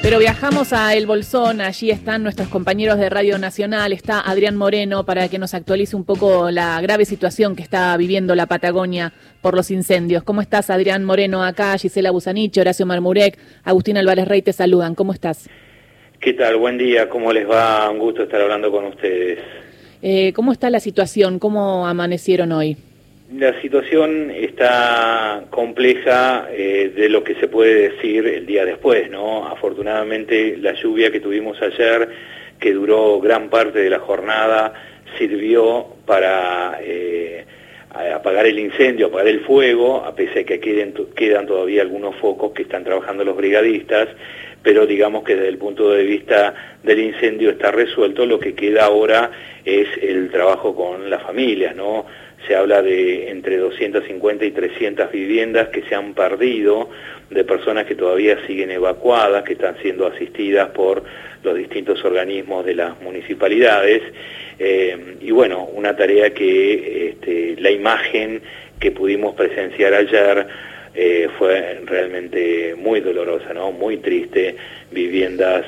Pero viajamos a El Bolsón, allí están nuestros compañeros de Radio Nacional, está Adrián Moreno para que nos actualice un poco la grave situación que está viviendo la Patagonia por los incendios. ¿Cómo estás, Adrián Moreno? Acá Gisela Busanich, Horacio Marmurek, Agustín Álvarez Rey te saludan. ¿Cómo estás? ¿Qué tal? Buen día, ¿cómo les va? Un gusto estar hablando con ustedes. ¿Cómo está la situación? ¿Cómo amanecieron hoy? La situación está compleja de lo que se puede decir el día después, ¿no? Afortunadamente la lluvia que tuvimos ayer, que duró gran parte de la jornada, sirvió para apagar el incendio, apagar el fuego, a pesar de que quedan todavía algunos focos que están trabajando los brigadistas, pero digamos que desde el punto de vista del incendio está resuelto. Lo que queda ahora es el trabajo con las familias, ¿no? Se habla de entre 250 y 300 viviendas que se han perdido, de personas que todavía siguen evacuadas, que están siendo asistidas por los distintos organismos de las municipalidades, y bueno, una tarea que la imagen que pudimos presenciar ayer fue realmente muy dolorosa, ¿no? Muy triste, viviendas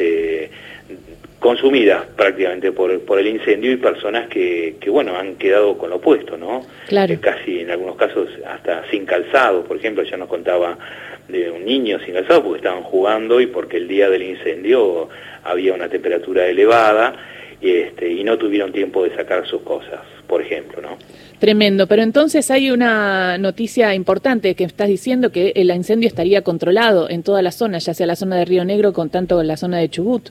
consumidas prácticamente por el incendio y personas que bueno, han quedado con lo opuesto, ¿no? Claro. Casi en algunos casos hasta sin calzado. Por ejemplo, ya nos contaba de un niño sin calzado porque estaban jugando y porque el día del incendio había una temperatura elevada y no tuvieron tiempo de sacar sus cosas, por ejemplo, ¿no? Tremendo, pero entonces hay una noticia importante que estás diciendo, que el incendio estaría controlado en toda la zona, ya sea la zona de Río Negro con tanto la zona de Chubut.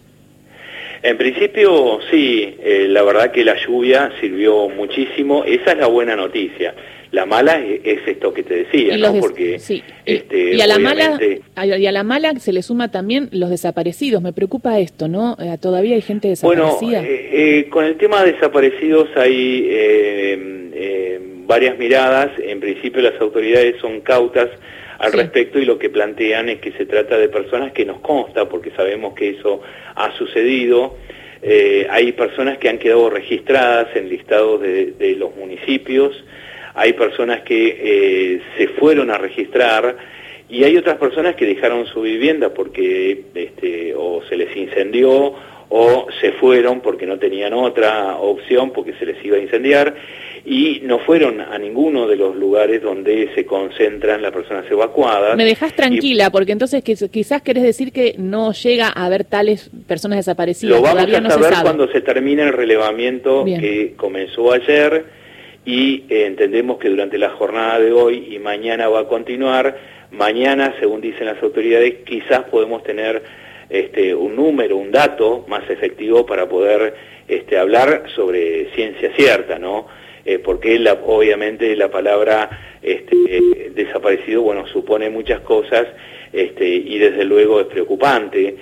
En principio, sí, la verdad que la lluvia sirvió muchísimo, esa es la buena noticia. La mala es esto que te decía, ¿no? Porque sí. Y a la mala se le suma también los desaparecidos. Me preocupa esto, ¿no? Todavía hay gente desaparecida. Bueno, con el tema de desaparecidos hay varias miradas. En principio las autoridades son cautas al respecto y lo que plantean es que se trata de personas que nos consta, porque sabemos que eso ha sucedido. Hay personas que han quedado registradas en listados de los municipios, hay personas que se fueron a registrar y hay otras personas que dejaron su vivienda porque o se les incendió o se fueron porque no tenían otra opción porque se les iba a incendiar y no fueron a ninguno de los lugares donde se concentran las personas evacuadas. Me dejás tranquila, porque entonces quizás querés decir que no llega a haber tales personas desaparecidas. Lo vamos todavía a no saber se sabe. cuando se termine el relevamiento que comenzó ayer y entendemos que durante la jornada de hoy y mañana va a continuar. Mañana, según dicen las autoridades, quizás podemos tener un número, un dato más efectivo para poder hablar sobre ciencia cierta, ¿no? Porque obviamente la palabra desaparecido, bueno, supone muchas cosas y desde luego es preocupante,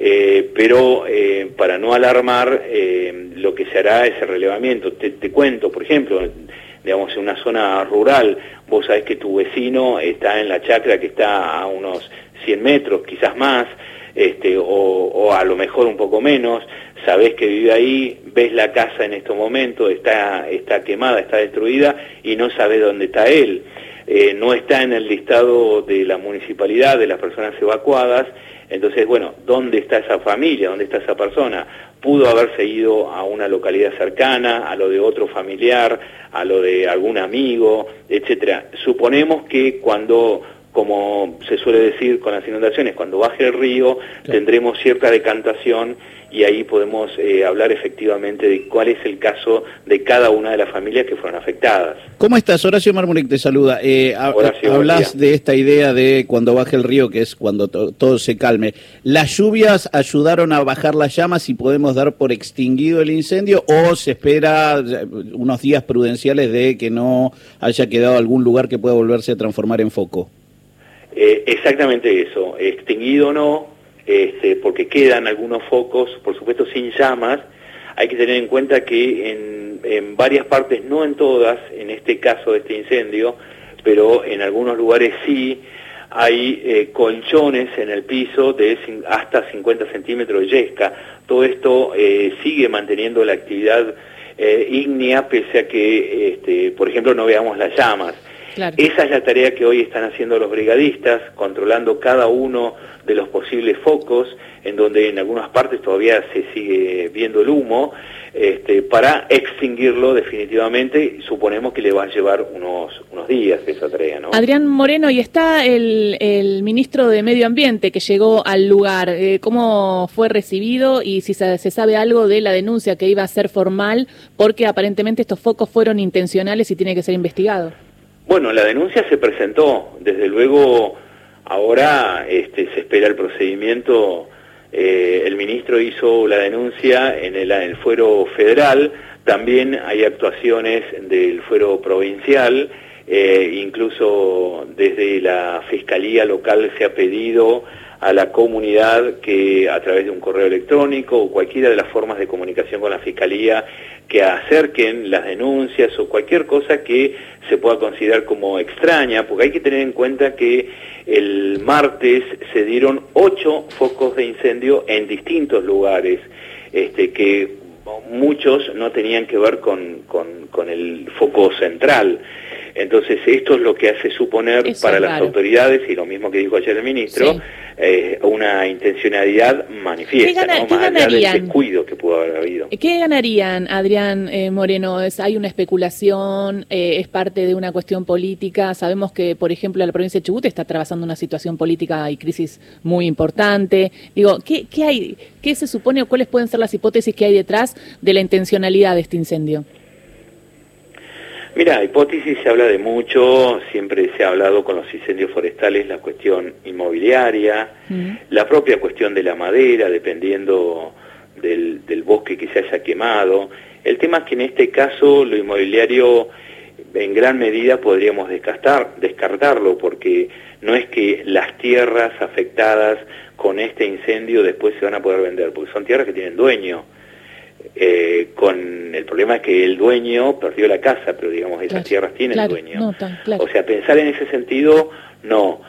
pero para no alarmar lo que se hará es el relevamiento. Te cuento, por ejemplo, digamos, en una zona rural, vos sabés que tu vecino está en la chacra que está a unos 100 metros, quizás más, o a lo mejor un poco menos, sabés que vive ahí, ves la casa en estos momentos, está quemada, está destruida y no sabés dónde está él. No está en el listado de la municipalidad de las personas evacuadas. Entonces, bueno, ¿dónde está esa familia? ¿Dónde está esa persona? Pudo haberse ido a una localidad cercana, a lo de otro familiar, a lo de algún amigo, etcétera. Suponemos que cuando, como se suele decir con las inundaciones, cuando baje el río, tendremos cierta decantación y ahí podemos hablar efectivamente de cuál es el caso de cada una de las familias que fueron afectadas. ¿Cómo estás? Horacio Marmurek te saluda. Horacio, hablas de esta idea de cuando baje el río, que es cuando todo se calme. ¿Las lluvias ayudaron a bajar las llamas y podemos dar por extinguido el incendio o se espera unos días prudenciales de que no haya quedado algún lugar que pueda volverse a transformar en foco? Exactamente eso, extinguido o no, porque quedan algunos focos, por supuesto sin llamas. Hay que tener en cuenta que en varias partes, no en todas, en este caso de este incendio, pero en algunos lugares sí, hay colchones en el piso de hasta 50 centímetros de yesca. Todo esto sigue manteniendo la actividad ígnea, pese a que, por ejemplo, no veamos las llamas. Claro. Esa es la tarea que hoy están haciendo los brigadistas, controlando cada uno de los posibles focos, en donde en algunas partes todavía se sigue viendo el humo, para extinguirlo definitivamente. Suponemos que le va a llevar unos días esa tarea, ¿no? Adrián Moreno, y está el ministro de Medio Ambiente que llegó al lugar. ¿Cómo fue recibido y si se sabe algo de la denuncia que iba a ser formal? Porque aparentemente estos focos fueron intencionales y tiene que ser investigado. Bueno, la denuncia se presentó, desde luego ahora se espera el procedimiento. El ministro hizo la denuncia en el fuero federal, también hay actuaciones del fuero provincial, incluso desde la Fiscalía local se ha pedido a la comunidad que a través de un correo electrónico o cualquiera de las formas de comunicación con la Fiscalía que acerquen las denuncias o cualquier cosa que se pueda considerar como extraña, porque hay que tener en cuenta que el martes se dieron 8 focos de incendio en distintos lugares, que muchos no tenían que ver con el foco central. Entonces esto es lo que hace suponer eso para las autoridades, y lo mismo que dijo ayer el ministro, sí, una intencionalidad manifiesta, ¿no? Más allá del descuido que pudo haber habido. ¿Qué ganarían, Adrián Moreno? ¿Hay una especulación? ¿Es parte de una cuestión política? Sabemos que, por ejemplo, la provincia de Chubut está atravesando una situación política y crisis muy importante. Digo, ¿qué hay? ¿Qué se supone o cuáles pueden ser las hipótesis que hay detrás de la intencionalidad de este incendio? Mira, hipótesis se habla de mucho, siempre se ha hablado con los incendios forestales, la cuestión inmobiliaria, la propia cuestión de la madera, dependiendo del bosque que se haya quemado. El tema es que en este caso lo inmobiliario en gran medida podríamos descartarlo, porque no es que las tierras afectadas con este incendio después se van a poder vender, porque son tierras que tienen dueño. Con el problema es que el dueño perdió la casa, pero digamos esas tierras tienen dueño. No, o sea, pensar en ese sentido, no.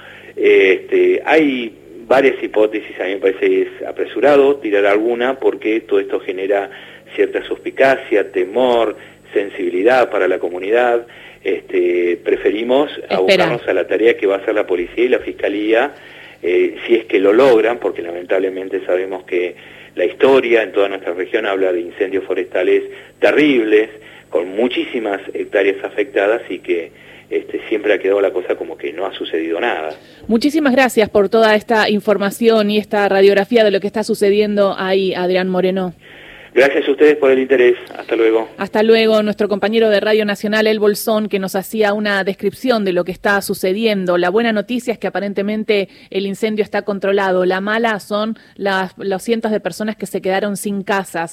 Hay varias hipótesis, a mí me parece que es apresurado tirar alguna, porque todo esto genera cierta suspicacia, temor, sensibilidad para la comunidad. Preferimos abocarnos a la tarea que va a hacer la policía y la fiscalía, si es que lo logran, porque lamentablemente sabemos que la historia en toda nuestra región habla de incendios forestales terribles, con muchísimas hectáreas afectadas, y que siempre ha quedado la cosa como que no ha sucedido nada. Muchísimas gracias por toda esta información y esta radiografía de lo que está sucediendo ahí, Adrián Moreno. Gracias a ustedes por el interés. Hasta luego. Hasta luego. Nuestro compañero de Radio Nacional, El Bolsón, que nos hacía una descripción de lo que está sucediendo. La buena noticia es que aparentemente el incendio está controlado. La mala son los cientos de personas que se quedaron sin casas.